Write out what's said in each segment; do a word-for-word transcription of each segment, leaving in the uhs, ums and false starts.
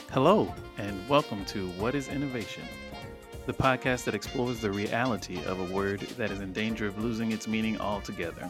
Hello, and welcome to What is Innovation, the podcast that explores the reality of a word that is in danger of losing its meaning altogether.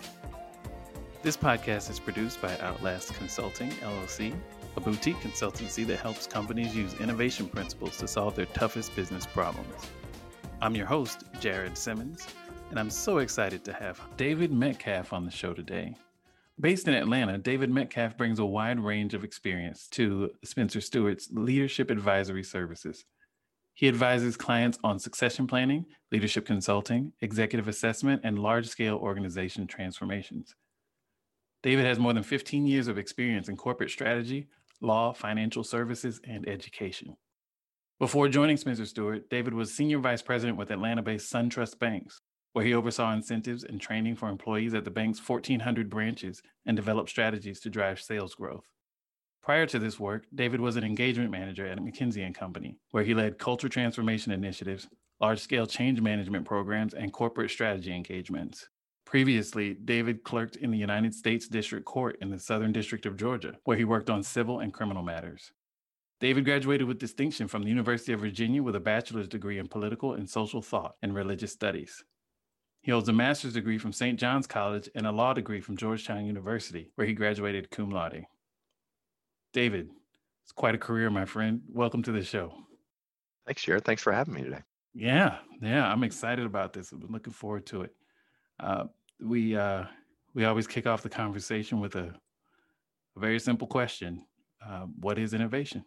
This podcast is produced by Outlast Consulting, L L C, a boutique consultancy that helps companies use innovation principles to solve their toughest business problems. I'm your host, Jared Simmons, and I'm so excited to have David Metcalf on the show today. Based in Atlanta, David Metcalf brings a wide range of experience to Spencer Stuart's Leadership Advisory Services. He advises clients on succession planning, leadership consulting, executive assessment, and large-scale organization transformations. David has more than fifteen years of experience in corporate strategy, law, financial services, and education. Before joining Spencer Stuart, David was Senior Vice President with Atlanta-based SunTrust Banks, where he oversaw incentives and training for employees at the bank's fourteen hundred branches and developed strategies to drive sales growth. Prior to this work, David was an engagement manager at McKinsey and Company, where he led culture transformation initiatives, large-scale change management programs, and corporate strategy engagements. Previously, David clerked in the United States District Court in the Southern District of Georgia, where he worked on civil and criminal matters. David graduated with distinction from the University of Virginia with a bachelor's degree in political and social thought and religious studies. He holds a master's degree from Saint John's College and a law degree from Georgetown University, where he graduated cum laude. David, it's quite a career, my friend. Welcome to the show. Thanks, Jared. Thanks for having me today. Yeah, yeah, I'm excited about this. I've been looking forward to it. Uh, we uh, we always kick off the conversation with a, a very simple question. Uh, what is innovation?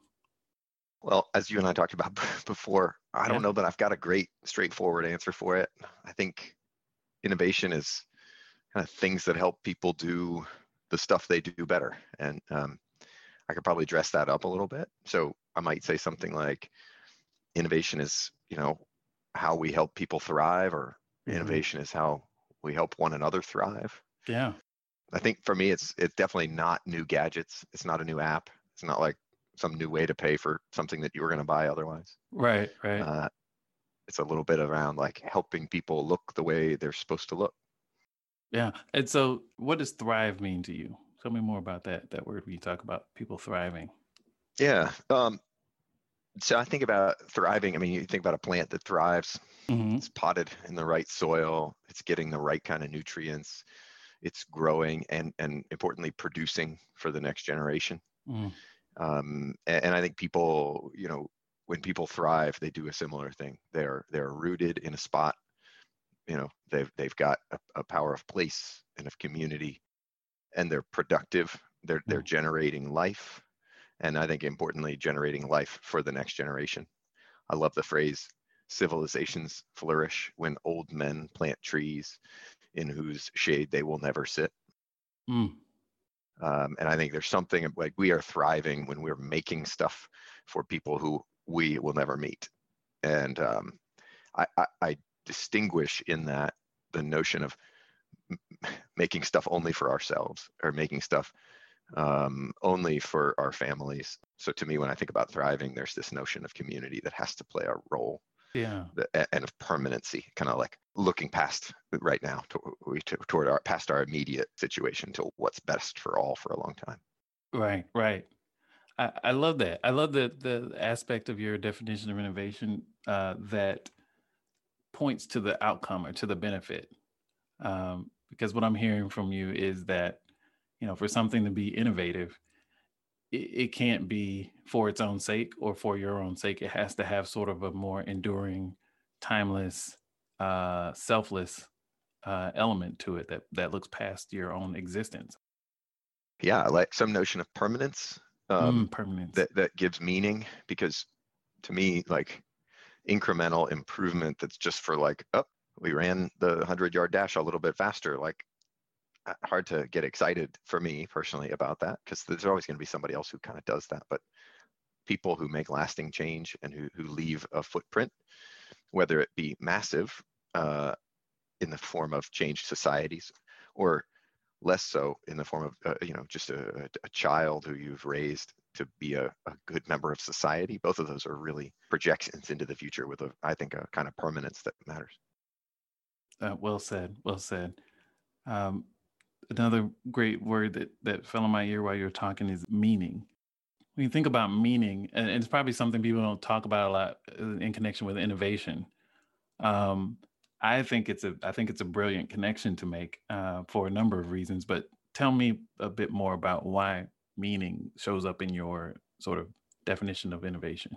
Well, as you and I talked about before, I Yeah. don't know that I've got a great straightforward answer for it. I think innovation is kind of things that help people do the stuff they do better. And um, I could probably dress that up a little bit. So I might say something like innovation is, you know, how we help people thrive, or Mhm. innovation is how we help one another thrive. Yeah. I think for me, it's it's definitely not new gadgets. It's not a new app. It's not like some new way to pay for something that you were going to buy otherwise. Right, right. Uh, it's a little bit around like helping people look the way they're supposed to look. Yeah. And so what does thrive mean to you? Tell me more about that, that word when you talk about people thriving. Yeah. Um, so I think about thriving. I mean, you think about a plant that thrives. Mm-hmm. It's potted in the right soil. It's getting the right kind of nutrients. It's growing and, and importantly, producing for the next generation. Mm. Um, and, and I think people, you know, when people thrive, they do a similar thing. They're they're rooted in a spot. You know, they've they've got a, a power of place and of community, and they're productive. They're they're Mm. generating life, and I think importantly, generating life for the next generation. I love the phrase, civilizations flourish when old men plant trees in whose shade they will never sit. Mm. Um, and I think there's something like we are thriving when we're making stuff for people who we will never meet. And um, I, I, I distinguish in that the notion of m- making stuff only for ourselves, or making stuff um, only for our families. So to me, when I think about thriving, there's this notion of community that has to play a role. Yeah. And of permanency, kind of like looking past right now to, to, toward our past our immediate situation to what's best for all for a long time. Right, right. I, I love that. I love the the aspect of your definition of innovation uh, that points to the outcome or to the benefit. Um, because what I'm hearing from you is that, you know, for something to be innovative, it, it can't be for its own sake or for your own sake. It has to have sort of a more enduring, timeless, uh, selfless uh, element to it that that looks past your own existence. Yeah, like some notion of permanence um, Mm, permanence. that that gives meaning, because to me, like incremental improvement that's just for like, oh, we ran the hundred yard dash a little bit faster, like uh, hard to get excited for me personally about that, because there's always going to be somebody else who kind of does that. But people who make lasting change and who, who leave a footprint, whether it be massive uh, in the form of changed societies, or less so in the form of uh, you know just a, a child who you've raised to be a, a good member of society. Both of those are really projections into the future with a, I think, a kind of permanence that matters. Uh, well said. Well said. Um, another great word that that fell in my ear while you were talking is meaning. when you think about meaning, and it's probably something people don't talk about a lot uh, in connection with innovation. Um, I think it's a I think it's a brilliant connection to make uh, for a number of reasons. But tell me a bit more about why meaning shows up in your sort of definition of innovation.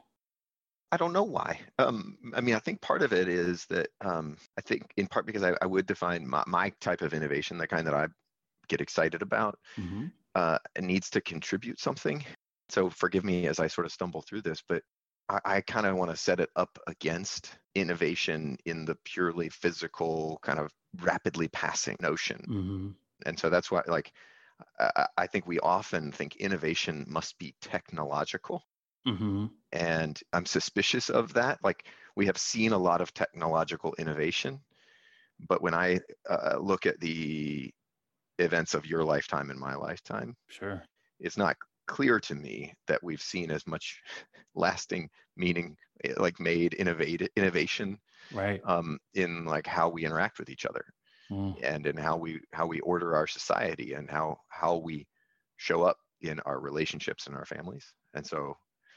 I don't know why. Um, I mean, I think part of it is that um, I think in part because I, I would define my, my type of innovation, the kind that I get excited about, Hmm. uh, it needs to contribute something. So forgive me as I sort of stumble through this, but I, I kind of want to set it up against innovation in the purely physical, kind of rapidly passing notion. Hmm. And so that's why, like, I, I think we often think innovation must be technological. Hmm. And I'm suspicious of that. Like, we have seen a lot of technological innovation, but when I uh, look at the events of your lifetime and my lifetime, Sure. it's not clear to me that we've seen as much lasting meaning, eh, like made innovate innovation Right. um, in like how we interact with each other Mm. and in how we how we order our society and how how we show up in our relationships and our families. And so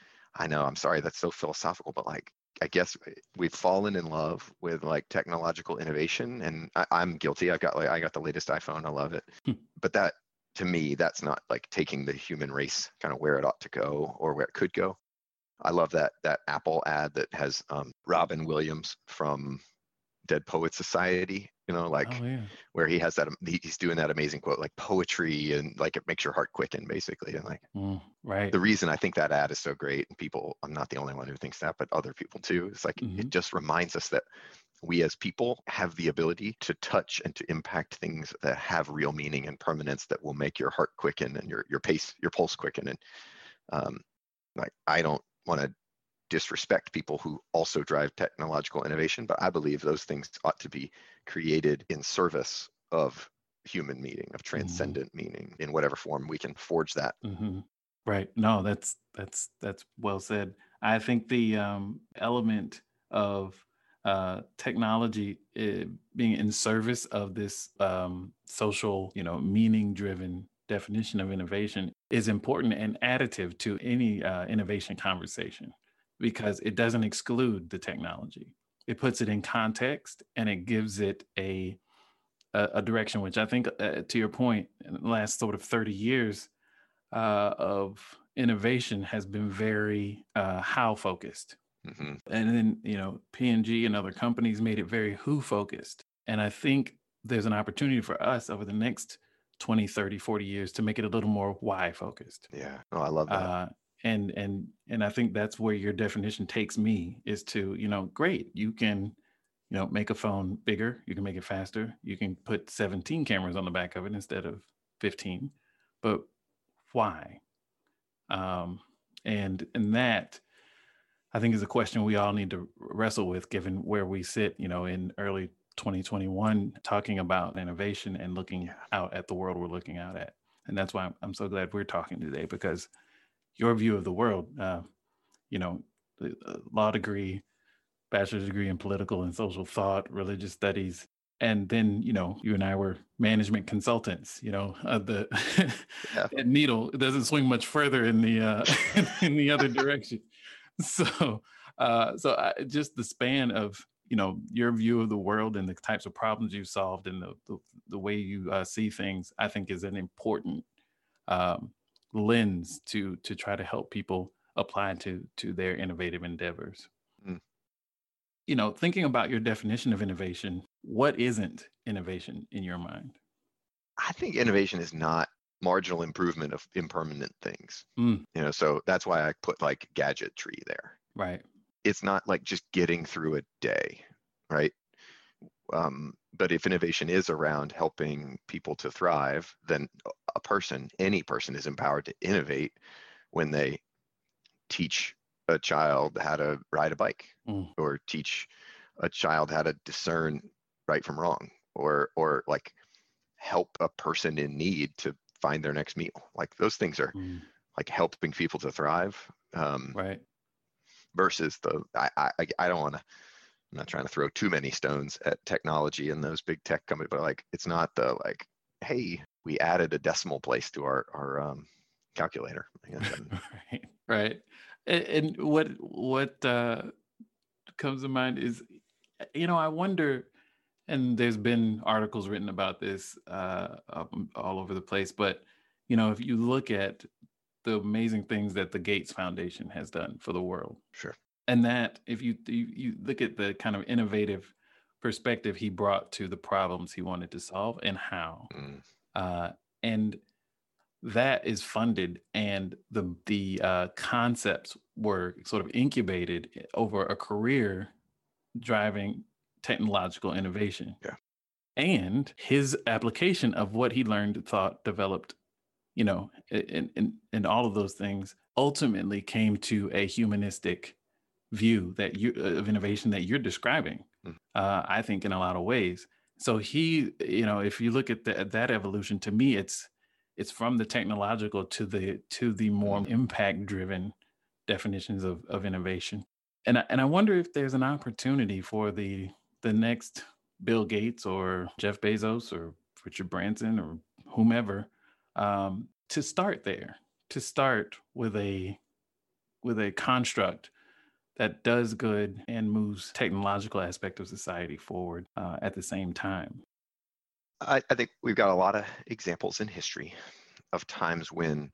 I know, I'm sorry, that's so philosophical, but like, I guess we've fallen in love with like technological innovation, and I, I'm guilty. I got like I got the latest iPhone. I love it, but that to me, that's not like taking the human race kind of where it ought to go or where it could go. I love that that Apple ad that has um, Robin Williams from Dead Poets Society, you know, Oh like yeah. where he has that, he's doing that amazing quote, like poetry and like it makes your heart quicken, basically. And like, Mm. Right. the reason I think that ad is so great, and people, I'm not the only one who thinks that, but other people too, it's like Hmm. it just reminds us that we as people have the ability to touch and to impact things that have real meaning and permanence that will make your heart quicken and your your pace, your pulse quicken. And um, like I don't want to disrespect people who also drive technological innovation, but I believe those things ought to be created in service of human meaning, of Hmm. transcendent meaning in whatever form we can forge that. Hmm. Right. No, that's that's that's well said. I think the um, element of uh, technology uh, being in service of this um, social, you know, meaning-driven definition of innovation is important and additive to any uh, innovation conversation because it doesn't exclude the technology. It puts it in context and it gives it a a, a direction, which I think, uh, to your point, in the last sort of thirty years uh, of innovation has been very uh, how focused. Hmm. And then, you know, P and G and other companies made it very who focused. And I think there's an opportunity for us over the next twenty, thirty, forty years to make it a little more why focused. Yeah. Oh, I love that. Uh, and and and I think that's where your definition takes me is to, you know, great, you can, you know, make a phone bigger, you can make it faster, you can put seventeen cameras on the back of it instead of fifteen. But why? Um, and and that I think is a question we all need to wrestle with, given where we sit, you know, in early twenty twenty-one, talking about innovation and looking Yeah. out at the world we're looking out at. And that's why I'm, I'm so glad we're talking today because your view of the world, uh, you know, the uh, law degree, bachelor's degree in political and social thought, religious studies. And then, you know, you and I were management consultants, you know, uh, the Yeah. that needle doesn't swing much further in the uh, in the other direction. So, uh, so I, just the span of, you know, your view of the world and the types of problems you've solved and the, the, the way you uh, see things, I think is an important um, lens to, to try to help people apply to, to their innovative endeavors. Mm. You know, thinking about your definition of innovation, what isn't innovation in your mind? I think innovation is not marginal improvement of impermanent things. Mm, You know, so that's why I put like gadgetry there. right. It's not like just getting through a day, right? Um, but if innovation is around helping people to thrive, then a person, any person, is empowered to innovate when they teach a child how to ride a bike Mm, or teach a child how to discern right from wrong or or like help a person in need to find their next meal. Like those things are mm, like helping people to thrive, um, right. versus the I I, I don't want to. I'm not trying to throw too many stones at technology and those big tech companies, but like it's not the like, hey, we added a decimal place to our our um, calculator. Like, that doesn't Right. Right. And, and what what uh, comes to mind is, you know, I wonder, and there's been articles written about this uh, um, all over the place, but you know, if you look at the amazing things that the Gates Foundation has done for the world, Sure. and that if you you, you look at the kind of innovative perspective he brought to the problems he wanted to solve and how, Mm, uh, and that is funded, and the the uh, concepts were sort of incubated over a career driving technological innovation, yeah. and his application of what he learned, thought, developed, you know, and and and all of those things ultimately came to a humanistic view that you uh, of innovation that you're describing. Mm, Uh, I think in a lot of ways. So he, you know, if you look at the, that evolution, to me, it's it's from the technological to the to the more mm. impact driven definitions of of innovation. And I, and I wonder if there's an opportunity for the the next Bill Gates or Jeff Bezos or Richard Branson or whomever, um, to start there, to start with a with a construct that does good and moves technological aspect of society forward uh, at the same time. I, I think we've got a lot of examples in history of times when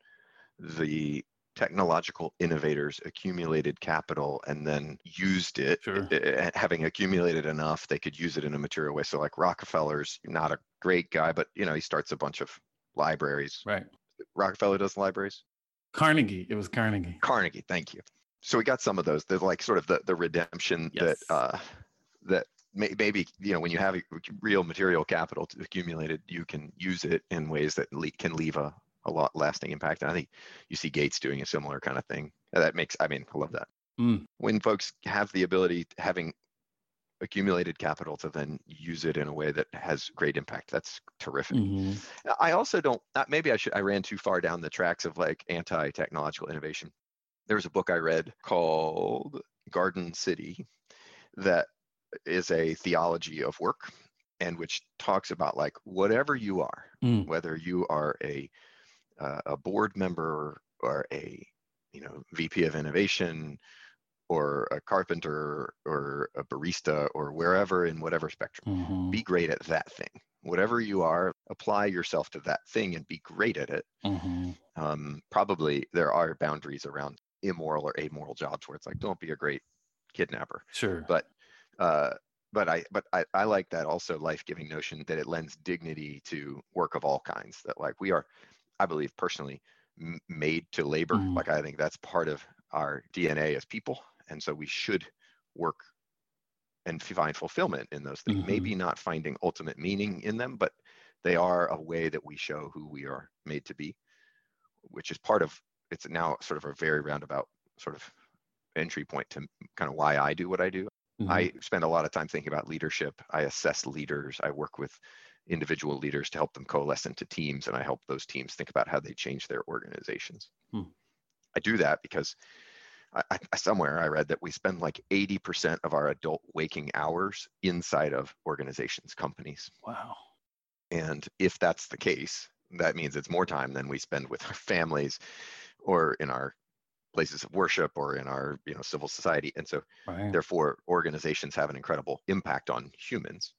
the technological innovators accumulated capital and then used it. Sure. eh, eh, having accumulated enough, they could use it in a material way. So like Rockefeller's not a great guy, but you know, he starts a bunch of libraries. Right. Rockefeller does libraries. Carnegie. It was Carnegie. Carnegie, thank you. So we got some of those. There's like sort of the, the redemption that Yes. uh, that may, maybe, you know, when you have a real material capital to accumulated, you can use it in ways that le- can leave a, a lot lasting impact. And I think you see Gates doing a similar kind of thing. That makes, I mean, I love that. Mm. When folks have the ability, having accumulated capital, to then use it in a way that has great impact, that's terrific. hmm I also don't, uh, maybe I should, I ran too far down the tracks of like anti-technological innovation. There was a book I read called Garden City that is a theology of work, and which talks about like whatever you are, Mm. whether you are a uh, a board member or a you know V P of innovation or a carpenter or a barista or wherever in whatever spectrum, hmm be great at that thing. Whatever you are, apply yourself to that thing and be great at it. hmm Um, probably there are boundaries around immoral or amoral jobs where it's like, don't be a great kidnapper. Sure. But uh, but I but I, I like that also life-giving notion that it lends dignity to work of all kinds. That like we are, I believe personally, m- made to labor. Mm. Like I think that's part of our D N A as people, and so we should work and find fulfillment in those things. hmm Maybe not finding ultimate meaning in them, but they are a way that we show who we are made to be, which is part of, it's now sort of a very roundabout sort of entry point to kind of why I do what I do. hmm I spend a lot of time thinking about leadership. I assess leaders. I work with individual leaders to help them coalesce into teams, and I help those teams think about how they change their organizations. Hmm. I do that because I, I, somewhere I read that we spend like eighty percent of our adult waking hours inside of organizations, companies. Wow. And if that's the case, that means it's more time than we spend with our families or in our places of worship or in our you know civil society. And so Right. therefore organizations have an incredible impact on humans.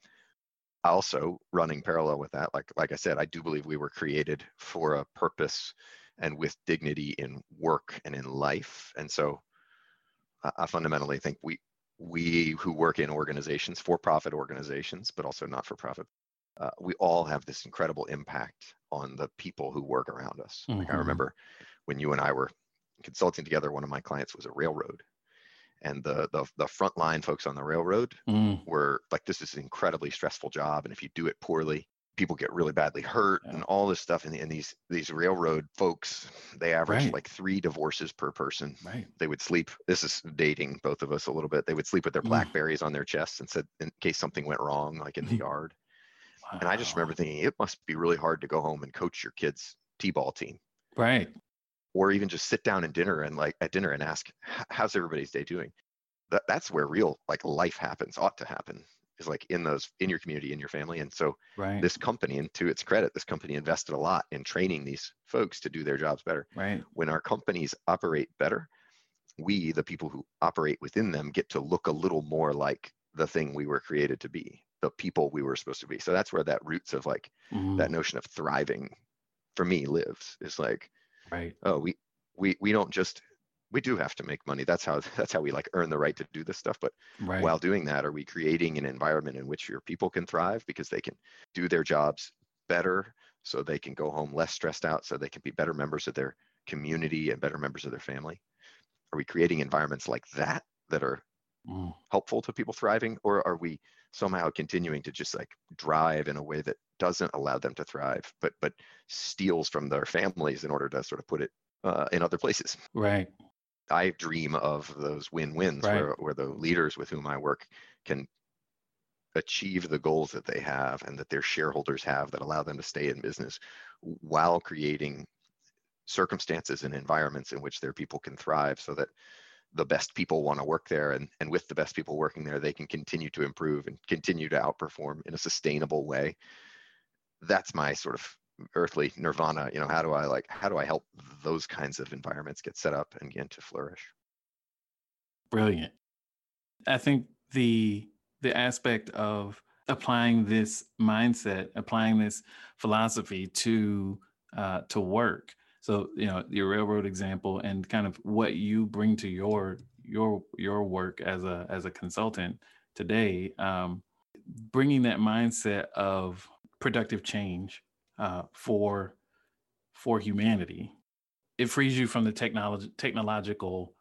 Also running parallel with that, like like I said, I do believe we were created for a purpose and with dignity in work and in life. And so I, I fundamentally think we we who work in organizations, for-profit organizations, but also not for profit, uh, we all have this incredible impact on the people who work around us. Like I hmm remember when you and I were consulting together, one of my clients was a railroad, and the the, the frontline folks on the railroad Mm. were like, this is an incredibly stressful job, and if you do it poorly, people get really badly hurt Yeah. and all this stuff. And, and these these railroad folks, they averaged Right. like three divorces per person. Right. They would sleep, this is dating both of us a little bit, they would sleep with their Mm. blackberries on their chests and said in case something went wrong, like in the yard. And I just remember Wow. thinking it must be really hard to go home and coach your kids' t-ball team, Right. or even just sit down and dinner and like at dinner and ask, how's everybody's day doing? That, that's where real like life happens, ought to happen. is like in those, in your community, in your family. And so Right. this company, and to its credit, this company invested a lot in training these folks to do their jobs better. Right. When our companies operate better, we, the people who operate within them, get to look a little more like the thing we were created to be, the people we were supposed to be. So that's where that roots of like Mm. that notion of thriving for me lives. Is like, Right. oh, we we we don't just, we do have to make money. That's how that's how we like earn the right to do this stuff. But Right. while doing that, are we creating an environment in which your people can thrive because they can do their jobs better, so they can go home less stressed out, so they can be better members of their community and better members of their family? Are we creating environments like that that are Mm. helpful to people thriving, or are we somehow continuing to just like drive in a way that doesn't allow them to thrive, but but steals from their families in order to sort of put it uh, in other places? Right. I dream of those win-wins Right. where where the leaders with whom I work can achieve the goals that they have and that their shareholders have that allow them to stay in business, while creating circumstances and environments in which their people can thrive, so that the best people want to work there, and, and with the best people working there, they can continue to improve and continue to outperform in a sustainable way. That's my sort of earthly nirvana. You know, how do I like, how do I help those kinds of environments get set up and begin to flourish? Brilliant. I think the the aspect of applying this mindset, applying this philosophy to uh, to work. So, you know, your railroad example and kind of what you bring to your your your work as a as a consultant today, um, bringing that mindset of productive change uh, for for humanity. It frees you from the technology technological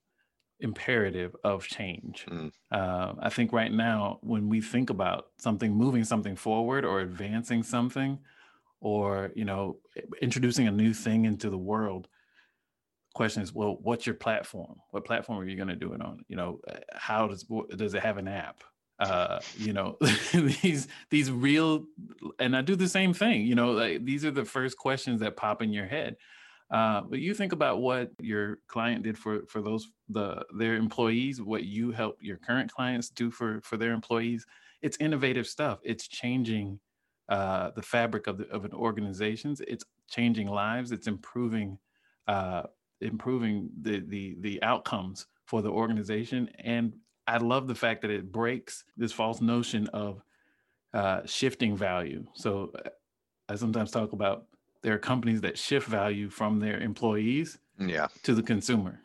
imperative of change. Mm, Uh, I think right now, when we think about something, moving something forward or advancing something, or you know, introducing a new thing into the world, question is, well, what's your platform? What platform are you going to do it on? You know, uh, how does does it have an app? Uh, you know, these these real, and I do the same thing. You know, like, these are the first questions that pop in your head. Uh, but you think about what your client did for for those the their employees, what you help your current clients do for for their employees. It's innovative stuff. It's changing uh, the fabric of the, of an organizations. It's changing lives. It's improving uh, improving the the the outcomes for the organization. And I love the fact that it breaks this false notion of uh, shifting value. So uh, I sometimes talk about there are companies that shift value from their employees yeah. to the consumer.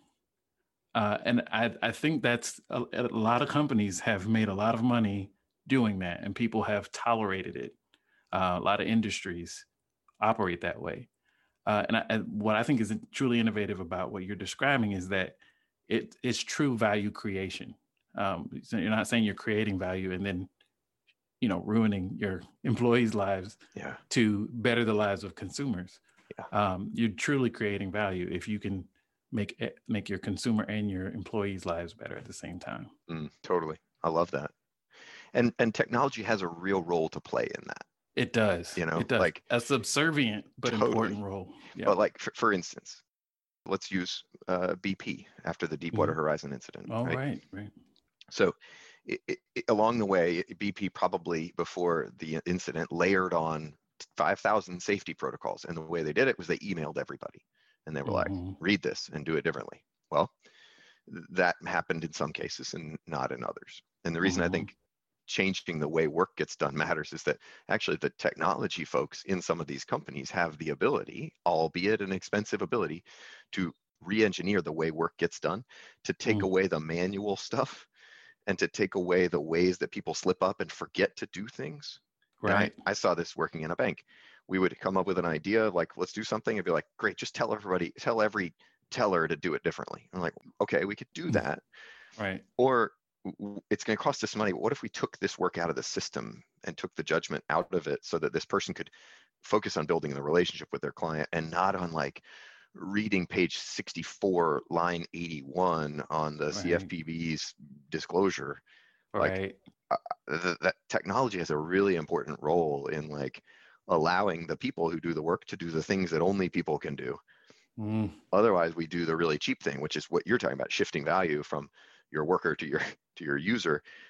Uh, and I, I think that's a, a lot of companies have made a lot of money doing that, and people have tolerated it. Uh, a lot of industries operate that way. Uh, and, I, and what I think is truly innovative about what you're describing is that it, it's true value creation. Um, so you're not saying you're creating value and then, you know, ruining your employees' lives Yeah. to better the lives of consumers. Yeah. Um, you're truly creating value if you can make it, make your consumer and your employees' lives better at the same time. Mm, totally. I love that. And and technology has a real role to play in that. It does. You know, It does. like A subservient but totally. important role. Yeah. But like, for, for instance, let's use uh, B P after the Deepwater Mhm. Horizon incident. Oh, right? right, right. So it, it, it- along the way, B P probably before the incident layered on five thousand safety protocols. And the way they did it was they emailed everybody. And they were like, Mhm. read this and do it differently. Well, th- that happened in some cases and not in others. And the reason I Mhm. think changing the way work gets done matters is that actually the technology folks in some of these companies have the ability, albeit an expensive ability, to re-engineer the way work gets done, to take Mm. away the manual stuff and to take away the ways that people slip up and forget to do things. And I, Right. I saw this working in a bank. We would come up with an idea like, let's do something, and be like, great, just tell everybody, tell every teller to do it differently. I'm like, okay, we could do Mm. that. Right. Or w- it's going to cost us money. What if we took this work out of the system and took the judgment out of it so that this person could focus on building the relationship with their client and not on like reading page sixty-four, line eighty-one on the Right. C F P B's disclosure. Like Right. uh, th- that technology has a really important role in like allowing the people who do the work to do the things that only people can do. Mm. Otherwise, we do the really cheap thing, which is what you're talking about, shifting value from your worker to your to your user.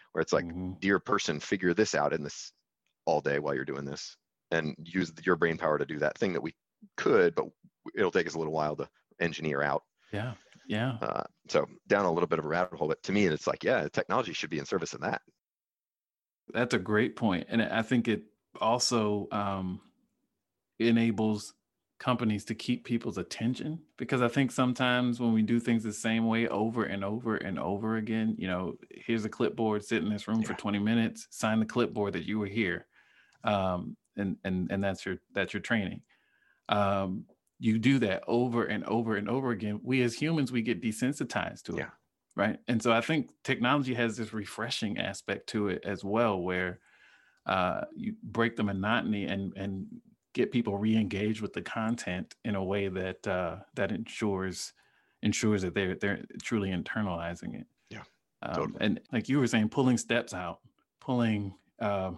where it's like, Mm-hmm. dear person, figure this out in this all day while you're doing this, and use your brain power to do that thing that we could, but it'll take us a little while to engineer out. Yeah. Yeah. Uh, so down a little bit of a rabbit hole, but to me, it's like, yeah, technology should be in service of that. That's a great point. And I think it also um, enables companies to keep people's attention, because I think sometimes when we do things the same way over and over and over again, you know, here's a clipboard, sit in this room Yeah. for twenty minutes, sign the clipboard that you were here. Um, and, and, and that's your, that's your training. Um, you do that over and over and over again. We as humans, we get desensitized to it. Yeah. Right. And so I think technology has this refreshing aspect to it as well, where uh, you break the monotony and, and get people re-engaged with the content in a way that uh, that ensures ensures that they're they're truly internalizing it. Yeah, um, totally. And like you were saying, pulling steps out, pulling uh,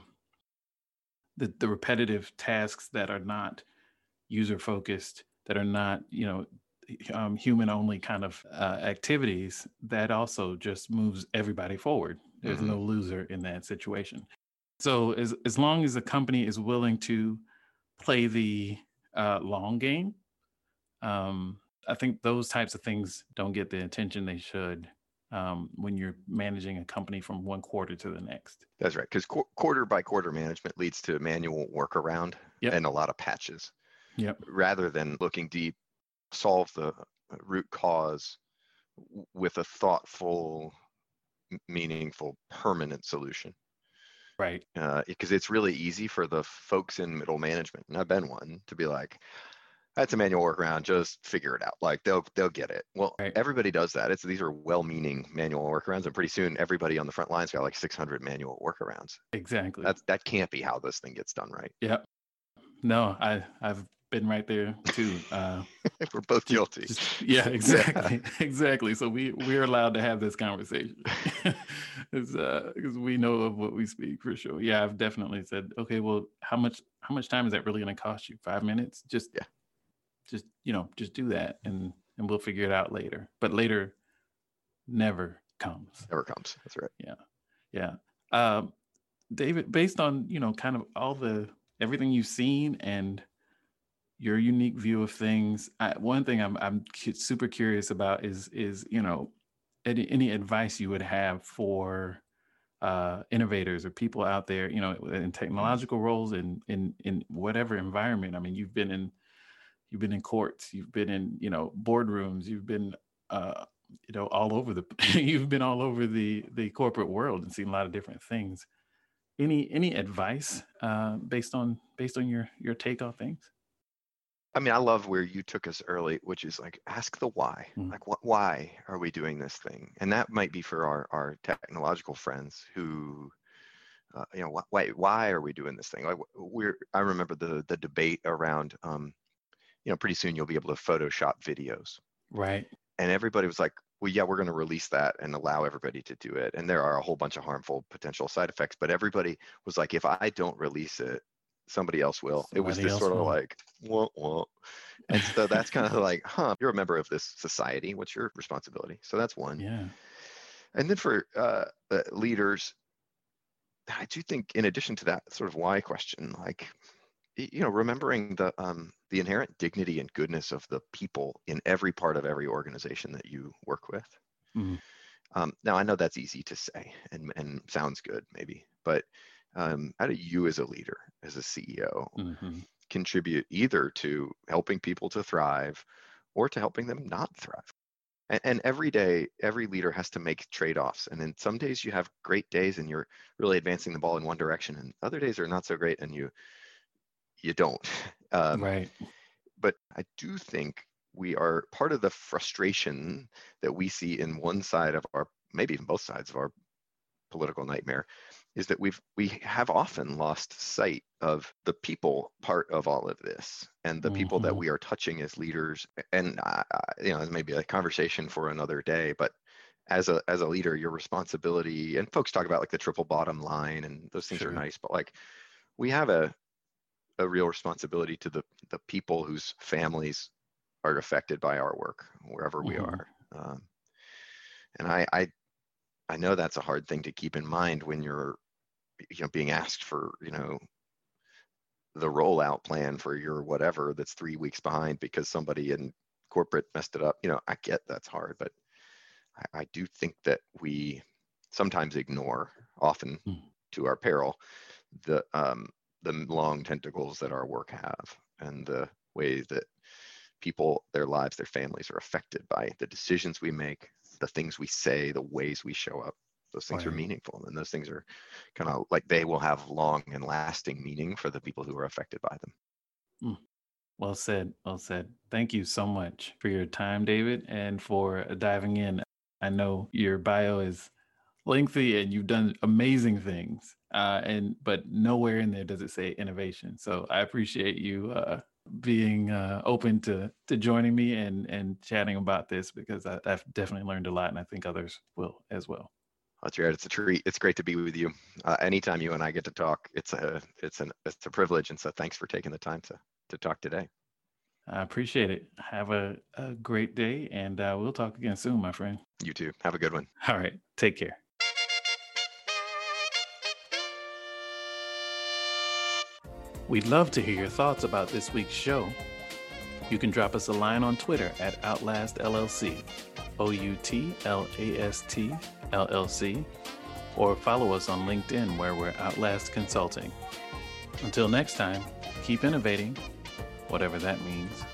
the the repetitive tasks that are not user focused, that are not, you know, um, human only kind of uh, activities, that also just moves everybody forward. There's Mhm. no loser in that situation. So as as long as a company is willing to play the uh, long game, um, I think those types of things don't get the attention they should um, when you're managing a company from one quarter to the next. That's right, because qu- quarter by quarter management leads to manual workaround Yep. and a lot of patches, Yep. rather than looking deep, solve the root cause w- with a thoughtful, m- meaningful, permanent solution. Right. Uh, because it's really easy for the folks in middle management, and I've been one, to be like, that's a manual workaround, just figure it out. Like they'll they'll get it. Well, Right. everybody does that. It's these are well-meaning manual workarounds, and pretty soon everybody on the front line's got like six hundred manual workarounds. Exactly. That's that can't be how this thing gets done right. Yep. No, I I've been right there too. Uh, We're both just, guilty. just, yeah, exactly, yeah. exactly. So we we're allowed to have this conversation because uh, we know of what we speak for sure. Yeah, I've definitely said, okay, well, how much how much time is that really going to cost you? Five minutes? Just yeah, just you know, just do that, and and we'll figure it out later. But later never comes. Never comes. That's right. Yeah, yeah. Um, David, based on, you know, kind of all the everything you've seen and your unique view of things, I, one thing I'm I'm cu- super curious about is is you know any, any advice you would have for uh, innovators or people out there, you know, in technological roles in in in whatever environment. I mean, you've been in you've been in courts, you've been in, you know, boardrooms, you've been uh, you know, all over the you've been all over the the corporate world and seen a lot of different things. Any any advice uh, based on based on your your take on things? I mean, I love where you took us early, which is like, ask the why. Mm. Like, what? Why are we doing this thing? And that might be for our our technological friends who, uh, you know, wh- why why are we doing this thing? Like, we're I remember the the debate around, um, you know, pretty soon you'll be able to Photoshop videos, Right. and everybody was like, well, yeah, we're going to release that and allow everybody to do it. And there are a whole bunch of harmful potential side effects, but everybody was like, if I don't release it, somebody else will. It was Somebody this else sort of will. like, wah, wah. And so that's kind of like, huh, you're a member of this society. What's your responsibility? So that's one. Yeah. And then for uh, uh, leaders, I do think in addition to that sort of why question, like, y- you know, remembering the um, the inherent dignity and goodness of the people in every part of every organization that you work with. Mhm. Um, now, I know that's easy to say and, and sounds good maybe, but um, how do you as a leader, as a C E O, Mhm. contribute either to helping people to thrive or to helping them not thrive? And, and every day, every leader has to make trade-offs. And then some days you have great days and you're really advancing the ball in one direction, and other days are not so great and you you don't. Um, Right. but I do think we are part of the frustration that we see in one side of our, maybe even both sides of our political nightmare, is that we've we have often lost sight of the people part of all of this and the people that Mhm. we are touching as leaders. And uh, you know, it's maybe a conversation for another day, but as a as a leader, your responsibility, and folks talk about like the triple bottom line, and those things are Sure. nice, but like we have a a real responsibility to the the people whose families are affected by our work wherever we Mhm. are. Um, and I, I I know that's a hard thing to keep in mind when you're, you know, being asked for, you know, the rollout plan for your whatever that's three weeks behind because somebody in corporate messed it up. You know, I get that's hard, but I, I do think that we sometimes ignore, often mm. to our peril, the um, the long tentacles that our work have and the ways that people, their lives, their families are affected by the decisions we make, the things we say, the ways we show up. Those things right. are meaningful, and those things are kind of like they will have long and lasting meaning for the people who are affected by them. Mm. Well said. Well said. Thank you so much for your time, David, and for diving in. I know your bio is lengthy and you've done amazing things, uh, and but nowhere in there does it say innovation. So I appreciate you uh, being uh, open to to joining me and and chatting about this, because I, I've definitely learned a lot, and I think others will as well. That's right. It's a treat. It's great to be with you. Uh, anytime you and I get to talk, it's a it's an it's a privilege. And so thanks for taking the time to to talk today. I appreciate it. Have a, a great day, and uh, we'll talk again soon, my friend. You too. Have a good one. All right. Take care. We'd love to hear your thoughts about this week's show. You can drop us a line on Twitter at Outlast L L C, O U T L A S T L L C, or follow us on LinkedIn, where we're Outlast Consulting. Until next time, keep innovating, whatever that means.